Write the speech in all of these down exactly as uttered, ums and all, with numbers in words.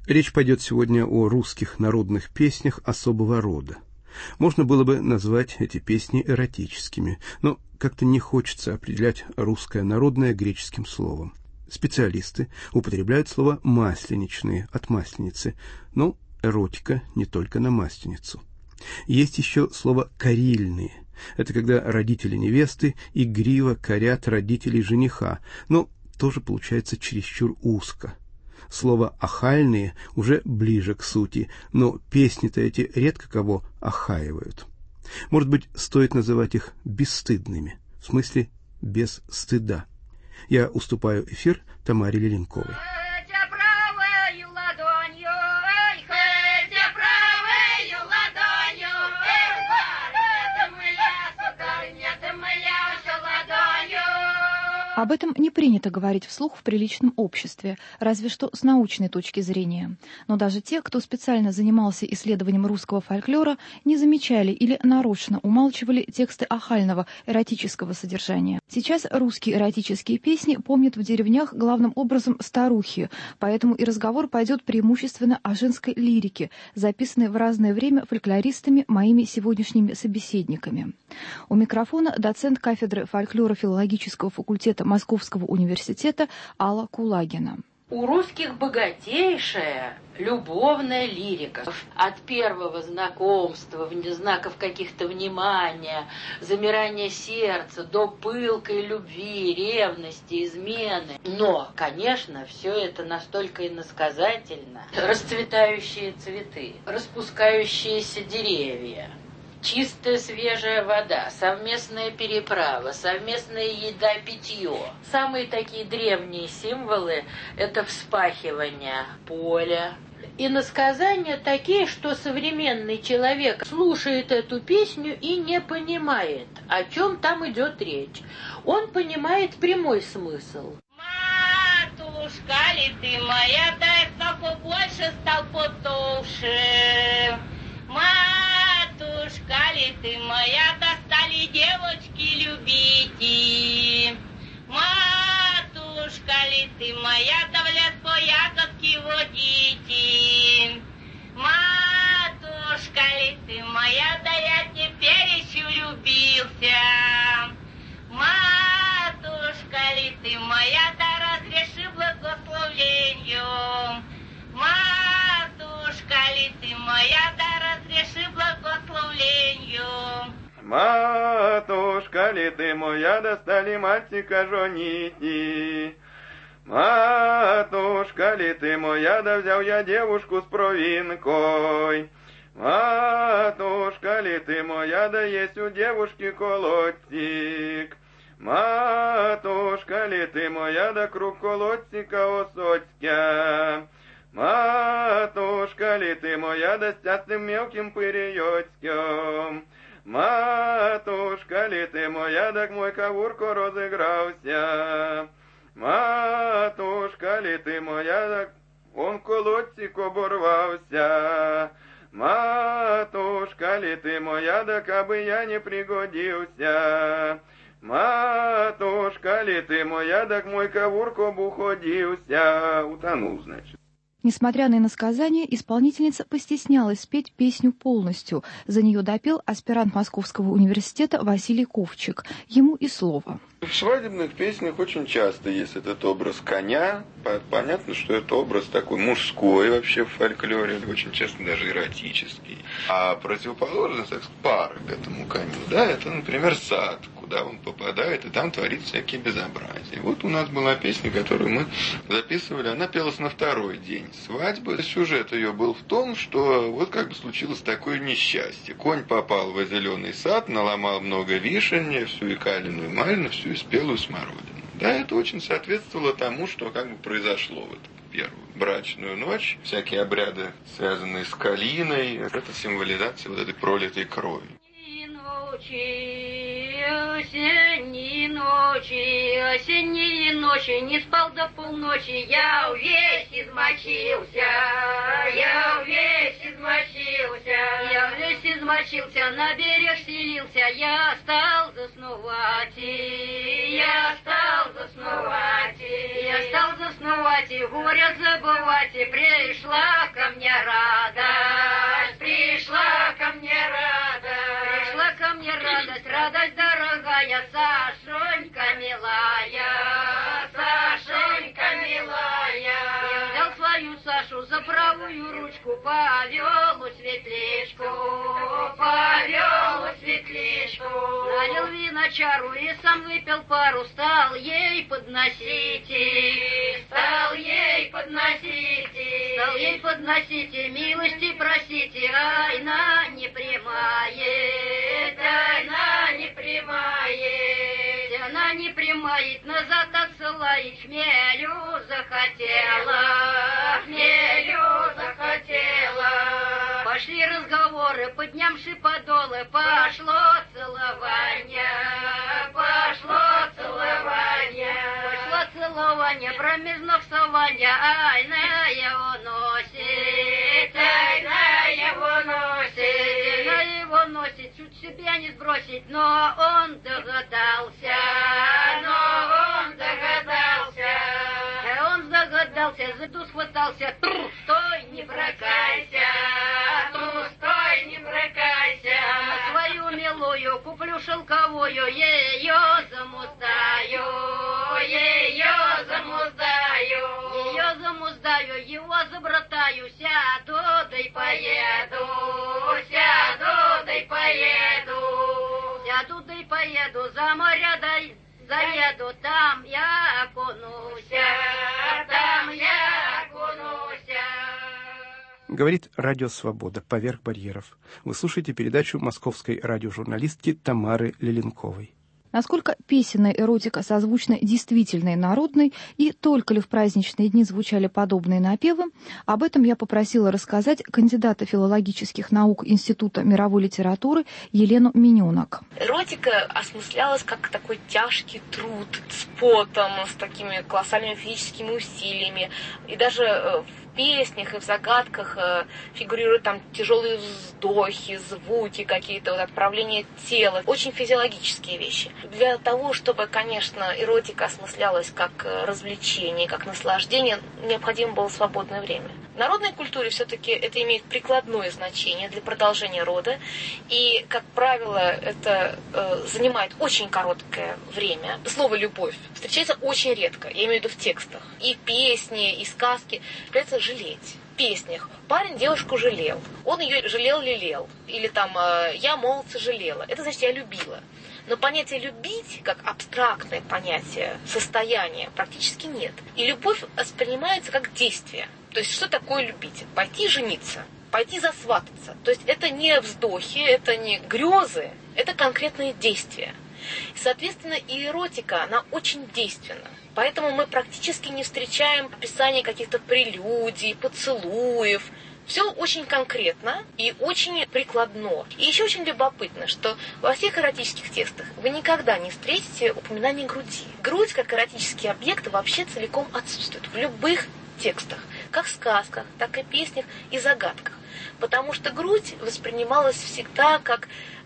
Речь пойдет сегодня о русских народных песнях особого рода. Можно было бы назвать эти песни эротическими, но как-то не хочется определять русское народное греческим словом. Специалисты употребляют слово «масленичные» от масленицы, но эротика не только на масленицу. Есть еще слово «карильные». Это когда родители невесты игриво корят родителей жениха, но тоже получается чересчур узко. Слово «ахальные» уже ближе к сути, но песни-то эти редко кого охаивают. Может быть, стоит называть их бесстыдными, в смысле без стыда. Я уступаю эфир Тамаре Леленковой. Об этом не принято говорить вслух в приличном обществе, разве что с научной точки зрения. Но даже те, кто специально занимался исследованием русского фольклора, не замечали или нарочно умалчивали тексты ахального эротического содержания. Сейчас русские эротические песни помнят в деревнях главным образом старухи, поэтому и разговор пойдет преимущественно о женской лирике, записанной в разное время фольклористами, моими сегодняшними собеседниками. У микрофона доцент кафедры фольклора филологического факультета Московского университета Алла Кулагина. У русских богатейшая любовная лирика. От первого знакомства, знаков каких-то внимания, замирания сердца до пылкой любви, ревности, измены. Но, конечно, все это настолько иносказательно. Расцветающие цветы, распускающиеся деревья, чистая свежая вода, совместная переправа, совместная еда, питье. Самые такие древние символы – это вспахивание поля. Иносказания такие, что современный человек слушает эту песню и не понимает, о чем там идет речь. Он понимает прямой смысл. Матушка ли ты моя, дай стал побольше, стал потолще. Матушка ли ты моя, достали девочки любите. Матушка ли ты моя, да в лес по ягодки водите. Матушка ли ты моя, да я теперь еще любился. Матушка ли ты моя, да разреши благословению. Матушка ли ты моя, да разреши благословению. Матушка ли ты моя, да стали мальчика жените. Матушка ли ты моя, да взял я девушку с провинкой. Матушка ли ты моя, да есть у девушки колодцик. Матушка ли ты моя, да круг колодцика осоцька. Матушка ли ты моя, да с частым мелким пырьёцьком. Матушка ли ты моя, да к мой кавурко розыгрался. Матушка ли ты моя, да он колодцик оборвался. Матушка ли ты моя, да кабы я не пригодился. Матушка ли ты моя, да к мой кавурко б уходился. Утонул, значит. Несмотря на иносказание, исполнительница постеснялась спеть песню полностью. За нее допел аспирант Московского университета Василий Ковчик. Ему и слово. В свадебных песнях очень часто есть этот образ коня. Понятно, что это образ такой мужской вообще в фольклоре, очень часто даже эротический. А противоположность, так сказать, пара к этому коню, да, это, например, сад, куда он попадает, и там творит всякие безобразия. Вот у нас была песня, которую мы записывали, она пелась на второй день свадьбы. Сюжет ее был в том, что вот как бы случилось такое несчастье. Конь попал в зеленый сад, наломал много вишен, всю и калину, и малину, всю и спелую смородину. Да, это очень соответствовало тому, что как бы произошло в эту первую брачную ночь. Всякие обряды, связанные с калиной, это символизация вот этой пролитой крови. Осенние ночи, осенние ночи, не спал до полночи, я весь измочился, я весь измочился, я весь измочился, на берег селился, я стал заснувать, я стал заснувать, Я стал заснувать и горе забывать, и пришла ко мне радость, пришла ко мне радость, пришла ко мне радость, радость дорогая, Сашонька милая, Сашонька милая. Я взял свою Сашу за правую ручку, повел у светличку, повел у светличку. Налил вина чару и сам выпил пару, стал ей подносить, стал ей подносить, стал ей подносить, милости просите, ай, на не примает, ай, на не примает, она не примает, назад отсылает, хмелю захотела, хмелю захотела. Пошли разговоры, поднявши подолы, пошло целование, пошло целование, пошло целование, промеж ног сование, ай, на его носит, ай, на его носит, на его носит, чуть себя не сбросить, но он догадался, но он догадался, он догадался, за ту схватался, тру, стой, не бракайся, тру, стой, не бракайся, на свою милую куплю шелковую, ее замуздаю, ее замуздаю, ее замуздаю, его забратаю, сяду, да и поеду, сяду, да и поеду, сяду, да и поеду, за моря дай заеду, там я окунуся, там я окунуся. Говорит Радио Свобода «Поверх барьеров». Вы слушаете передачу московской радиожурналистки Тамары Леленковой. Насколько песенная эротика созвучна действительной народной и только ли в праздничные дни звучали подобные напевы, об этом я попросила рассказать кандидата филологических наук Института мировой литературы Елену Минюнок. Эротика осмыслялась как такой тяжкий труд с потом, с такими колоссальными физическими усилиями. И даже в песнях и в загадках фигурируют там тяжелые вздохи, звуки какие-то, вот отправление тела. Очень физиологические вещи. Для того, чтобы, конечно, эротика осмыслялась как развлечение, как наслаждение, необходимо было свободное время. В народной культуре все-таки это имеет прикладное значение для продолжения рода. И, как правило, это э, занимает очень короткое время. Слово «любовь» встречается очень редко, я имею в виду в текстах. И песни, и сказки. Придется жалеть. В песнях парень девушку жалел. Он ее жалел-лелел. Или там «я молодца жалела». Это значит «я любила». Но понятие «любить», как абстрактное понятие состояния, практически нет. И любовь воспринимается как действие. То есть что такое любить? Пойти жениться, пойти засвататься. То есть это не вздохи, это не грезы, это конкретные действия. И, соответственно, и эротика, она очень действенна. Поэтому мы практически не встречаем описания каких-то прелюдий, поцелуев. Все очень конкретно и очень прикладно. И еще очень любопытно, что во всех эротических текстах вы никогда не встретите упоминания груди. Грудь, как эротический объект, вообще целиком отсутствует в любых текстах. Как в сказках, так и песнях и загадках. Потому что грудь воспринималась всегда как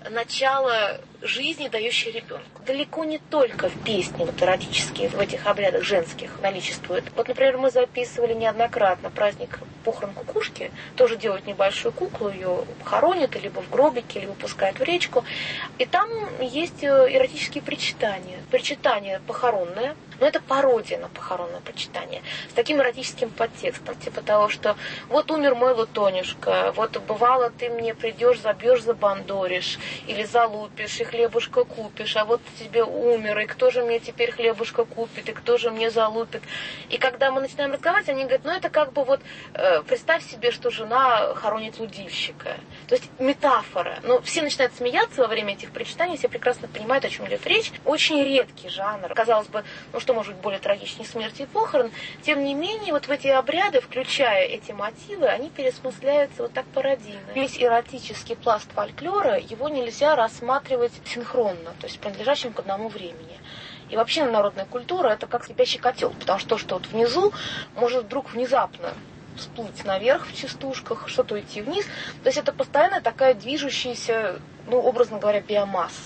начало жизни, дающей ребенку. Далеко не только в песне вот, эротические, в этих обрядах женских наличествует. Вот, например, мы записывали неоднократно праздник похорон кукушки. Тоже делают небольшую куклу, ее хоронят либо в гробике, либо пускают в речку. И там есть эротические причитания. Причитание похоронное, но это пародия на похоронное причитание. С таким эротическим подтекстом. Типа того, что вот умер мой Лутонюшка, вот бывало ты мне придешь, забьешь, забандоришь, или залупишь, и хлебушка купишь, а вот тебе умер, и кто же мне теперь хлебушка купит, и кто же мне залупит. И когда мы начинаем разговаривать, они говорят, ну это как бы вот, э, представь себе, что жена хоронит лудильщика. То есть метафора. Но все начинают смеяться во время этих причитаний, все прекрасно понимают, о чем идет речь. Очень редкий жанр. Казалось бы, ну что может быть более трагичнее смерти и похорон. Тем не менее, вот в эти обряды, включая эти мотивы, они пересмысляются вот так пародийно. Весь эротический пласт фольклора, его нельзя рассматривать синхронно, то есть принадлежащим к одному времени. И вообще народная культура это как кипящий котел, потому что то, что вот внизу, может вдруг внезапно всплыть наверх в частушках, что-то уйти вниз. То есть это постоянно такая движущаяся, ну, образно говоря, биомасса.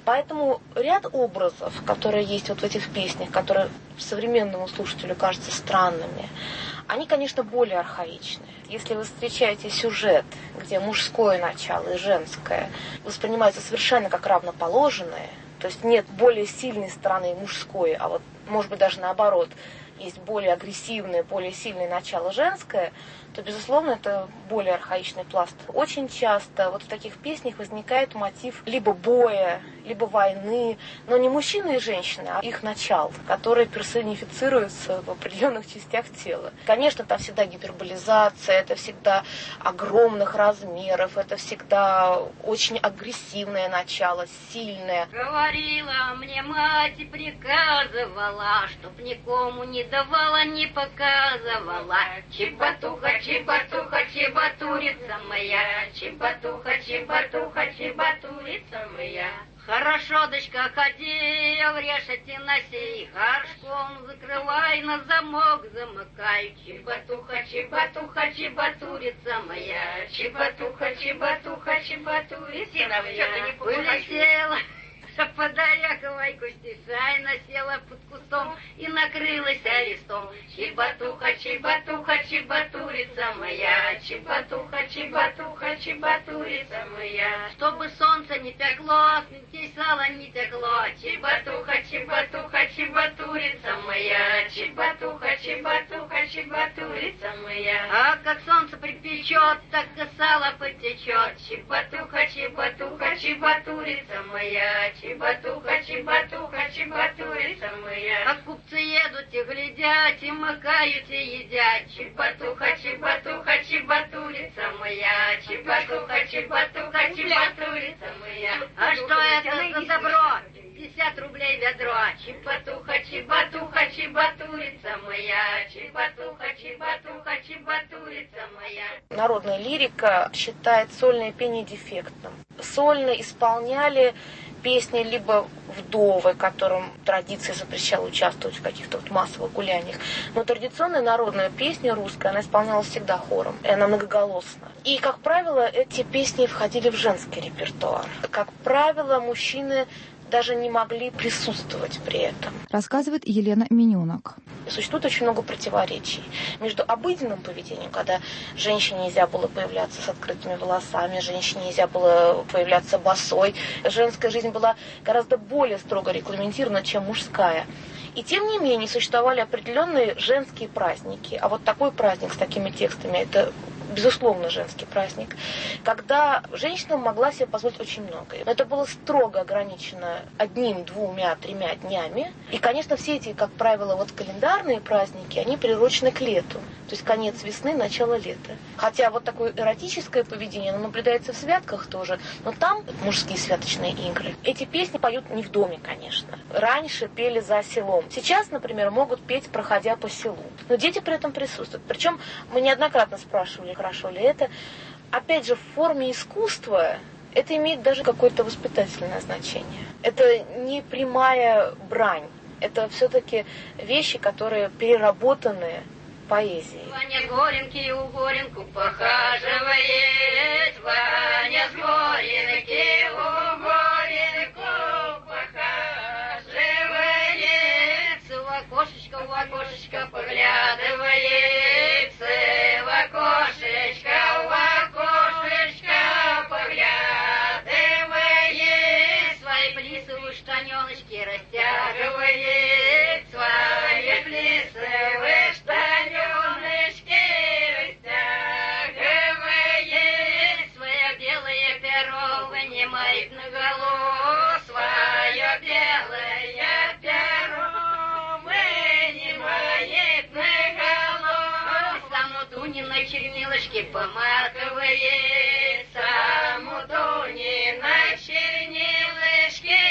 Поэтому ряд образов, которые есть вот в этих песнях, которые современному слушателю кажутся странными, они, конечно, более архаичные. Если вы встречаете сюжет, где мужское начало и женское воспринимаются совершенно как равноположенные, то есть нет более сильной стороны мужской, а вот, может быть, даже наоборот, есть более агрессивное, более сильное начало женское, то, безусловно, это более архаичный пласт. Очень часто вот в таких песнях возникает мотив либо боя, либо войны, но не мужчины и женщины, а их начал, которые персонифицируются в определенных частях тела. Конечно, там всегда гиперболизация, это всегда огромных размеров, это всегда очень агрессивное начало, сильное. Говорила мне мать и приказывала, чтоб никому не давала, не показывала. Чебатуха, чебатуха, чебатурица моя, чебатуха, чебатуха, чебатурица моя. Хорошо, дочка, ходи, в решете носи, горшком закрывай, на замок замыкай. Чебатуха, чебатуха, чебатурица моя, чебатуха, чебатуха, чебатурица моя. Улетела под ореховой кустишай, насела под кустом и накрылась листом. Чебатуха, чебатуха, чебатурица моя, чебатуха, чебатуха, чебатурица моя. Чтобы солнце не пекло, здесь сало не текло. Чебатуха, чебатуха, чебатурица моя, чебатуха, чебатуха, чебатурица моя. А как солнце припечет, так и сало потечет. Чебатуха, чебатуха, чебатурица моя, чебатуха, чебатуха, чебатурица моя. Как купцы едут и глядят, и макают, и едят. Чебатуха, чебатуха, чебатурица моя, чебатуха, чебатуха, чебатурица моя. А что это за добро? пятьдесят рублей ведро. Чебатуха, чебатуха, чебатурица моя, чебатуха, чебатуха, чебатурица моя. Народная лирика считает сольное пение дефектным. Сольно исполняли песни либо вдовы, которым традиция запрещала участвовать в каких-то вот массовых гуляниях. Но традиционная народная песня русская, она исполнялась всегда хором, и она многоголосна. И, как правило, эти песни входили в женский репертуар. Как правило, мужчины даже не могли присутствовать при этом. Рассказывает Елена Минюнок. Существует очень много противоречий между обыденным поведением, когда женщине нельзя было появляться с открытыми волосами, женщине нельзя было появляться босой. Женская жизнь была гораздо более строго регламентирована, чем мужская. И тем не менее существовали определенные женские праздники. А вот такой праздник с такими текстами – это безусловно женский праздник, когда женщина могла себе позволить очень многое. Но это было строго ограничено одним, двумя, тремя днями. И, конечно, все эти, как правило, вот календарные праздники, они приурочены к лету. То есть конец весны, начало лета. Хотя вот такое эротическое поведение, оно наблюдается в святках тоже, но там мужские святочные игры. Эти песни поют не в доме, конечно. Раньше пели за селом. Сейчас, например, могут петь, проходя по селу. Но дети при этом присутствуют. Причем мы неоднократно спрашивали, хорошо ли это. Опять же, в форме искусства это имеет даже какое-то воспитательное значение. Это не прямая брань. Это все-таки вещи, которые переработаны поэзией. Ваня Горенький у Горенку похаживает, Ваня с Горенки у Горенку похаживает, в окошечко, в окошечко поглядывает, в окошечко, в окошечко поглядывает, свои плисовые штаненочки растягивает, свои плисовые штаненочки растягивает, свое белое перо вынимает наголо, свое белое перо вынимает наголо, саму Дуни на чернилочке помакивает, саму Дуни на чернилочке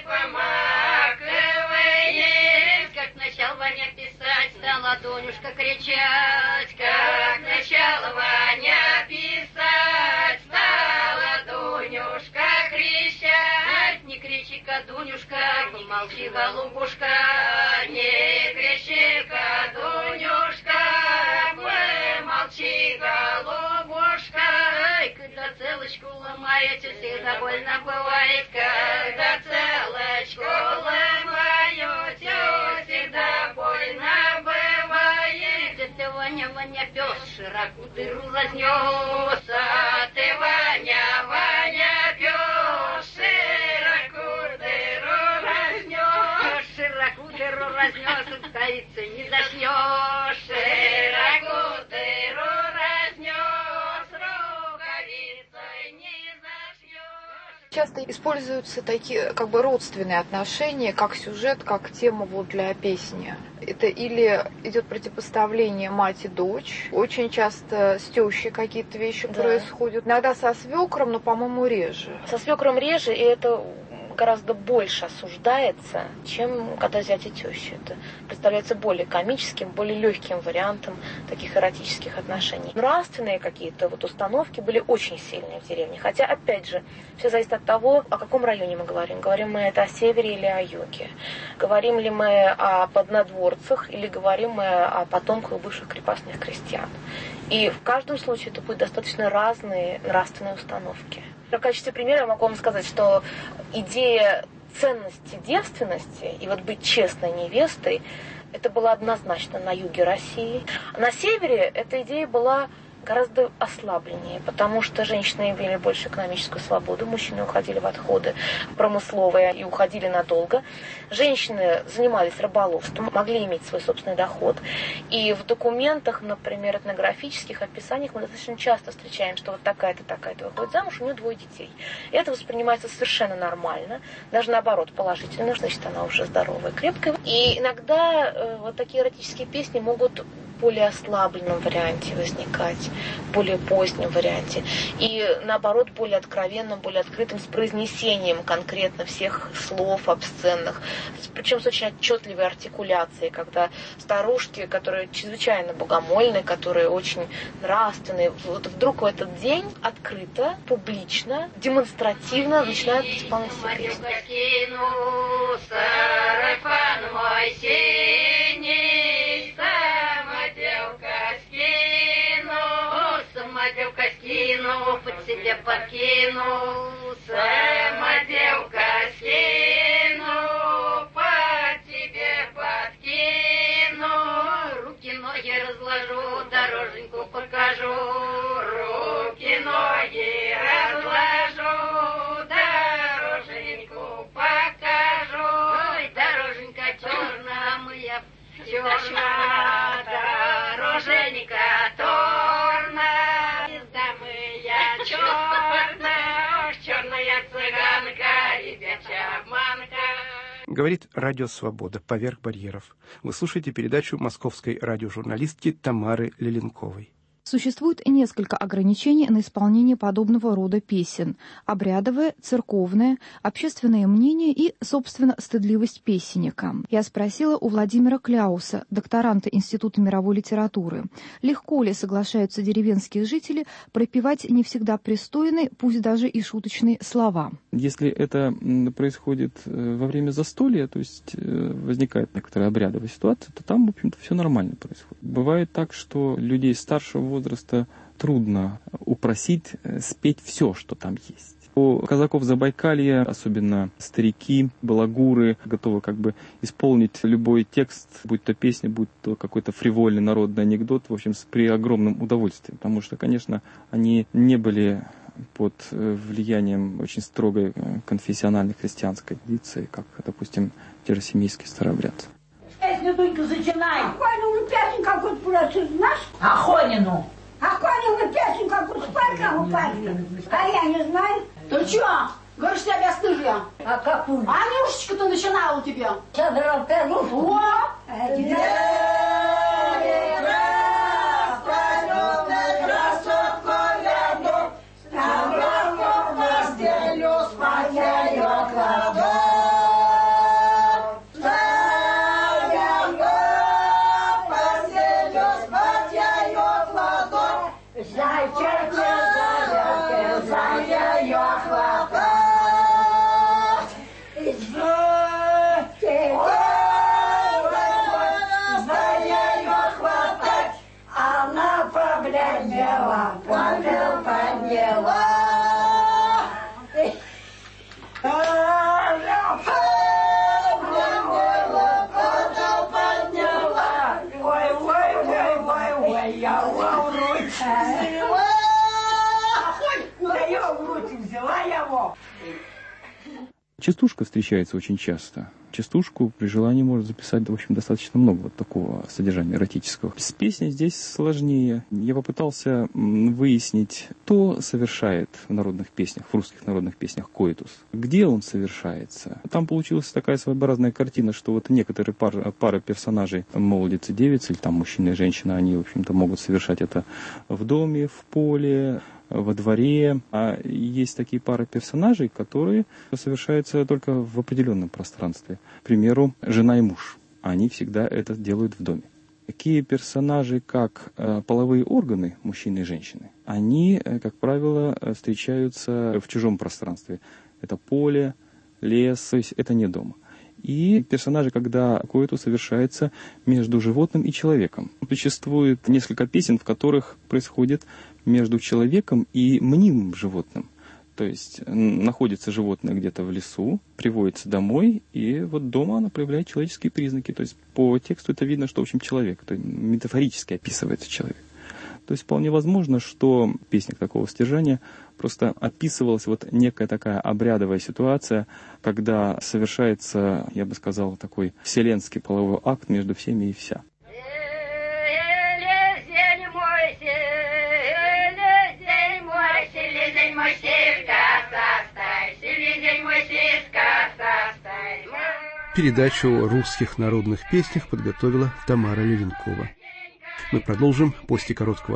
помакивает, как начал Ваня писать, стала Дунюшка кричать, как начал Ваня писать, стала Дунюшка кричать, не кричи-ка, Дунюшка, помолчи, голубушка, не кричи-ка, Дунюшка, помолчи, голубушка, ай, когда целочку ломай, бываете, всегда больно бывает, когда целая школа моете, всегда больно бывает. Ты, Ваня, Ваня, пес, широко дыру разнес, а ты, Ваня, Ваня, пес, широко дыру разнес, широко дыру разнес, в столице не заснешь, широко дыру разнес, рукавицей не зашьешь. Часто используются такие как бы родственные отношения, как сюжет, как тема вот для песни. Это или идет противопоставление мать и дочь. Очень часто с тещей какие-то вещи да. происходят. Иногда со свекром, но, по-моему, реже. Со свекром реже, и это гораздо больше осуждается, чем когда зять и теща. Это представляется более комическим, более легким вариантом таких эротических отношений. Нравственные какие-то вот установки были очень сильные в деревне. Хотя, опять же, все зависит от того, о каком районе мы говорим. Говорим мы это о севере или о юге. Говорим ли мы о поднадворцах или говорим мы о потомках бывших крепостных крестьян. И в каждом случае это будут достаточно разные нравственные установки. В качестве примера я могу вам сказать, что идея ценности девственности и вот быть честной невестой, это было однозначно на юге России. А на севере эта идея была гораздо ослабленнее, потому что женщины имели больше экономическую свободу, мужчины уходили в отходы промысловые и уходили надолго. Женщины занимались рыболовством, могли иметь свой собственный доход. И в документах, например, этнографических описаниях мы достаточно часто встречаем, что вот такая-то, такая-то выходит замуж, у нее двое детей. И это воспринимается совершенно нормально, даже наоборот положительно, значит, она уже здоровая, крепкая. И иногда э, вот такие эротические песни могут в более ослабленном варианте возникать, более позднем варианте. И наоборот, более откровенным, более открытым, с произнесением конкретно всех слов обсценных. Причем с очень отчетливой артикуляцией, когда старушки, которые чрезвычайно богомольные, которые очень нравственные, вот вдруг в этот день открыто, публично, демонстративно начинают исполнять все песни. Самодевка скину, под себе подкину, самодевка скину, под себе подкину, руки-ноги разложу, дороженьку покажу, руки-ноги разложу, дороженьку покажу, ой, дороженька черная моя, черная дороженька торная, моя черная, черная цыганка, ребячая обманка. Говорит Радио Свобода «Поверх барьеров». Вы слушаете передачу московской радиожурналистки Тамары Леленковой. Существует несколько ограничений на исполнение подобного рода песен: обрядовое, церковное, общественное мнение и, собственно, стыдливость песенника. Я спросила у Владимира Кляуса, докторанта Института мировой литературы, легко ли соглашаются деревенские жители пропевать не всегда пристойные, пусть даже и шуточные слова. Если это происходит во время застолья, то есть возникает некоторая обрядовая ситуация, то там, в общем-то, все нормально происходит. Бывает так, что людей старшего возраста трудно упросить спеть все, что там есть. У казаков Забайкалья, особенно старики, балагуры, готовы как бы исполнить любой текст, будь то песня, будь то какой-то фривольный народный анекдот, в общем, при огромном удовольствии. Потому что, конечно, они не были под влиянием очень строгой конфессиональной христианской традиции, как, допустим, те же семейские старообрядцы. Песню только зачинай. Ахонину песню какую-то просто знаешь? Ахонину. Ахонину песню какую-то спать, как упасть. А я не знаю. Ты чё? Говоришь, тебя стыжья. А какую? А Нюшечка-то начинала у тебя. Сейчас я расскажу. О! Частушка встречается очень часто. Частушку при желании можно записать, в общем, достаточно много вот такого содержания эротического. С песней здесь сложнее. Я попытался выяснить, кто совершает в народных песнях, в русских народных песнях коитус. Где он совершается. Там получилась такая своеобразная картина, что вот некоторые пары, пары персонажей, молодец и девица, или там мужчина и женщина, они, в общем-то, могут совершать это в доме, в поле, во дворе. А есть такие пары персонажей, которые совершаются только в определенном пространстве. К примеру, жена и муж. Они всегда это делают в доме. Такие персонажи, как э, половые органы мужчины и женщины, они, э, как правило, встречаются в чужом пространстве. Это поле, лес, то есть это не дома. И персонажи, когда коитус совершается между животным и человеком. Существует несколько песен, в которых происходит между человеком и мнимым животным. То есть находится животное где-то в лесу, приводится домой, и вот дома оно проявляет человеческие признаки. То есть по тексту это видно, что в общем человек, то есть метафорически описывается человек. То есть вполне возможно, что в песнях такого содержания просто описывалась вот некая такая обрядовая ситуация, когда совершается, я бы сказал, такой вселенский половой акт между всеми и вся. Передачу о русских народных песнях подготовила Тамара Левенкова. Мы продолжим после короткого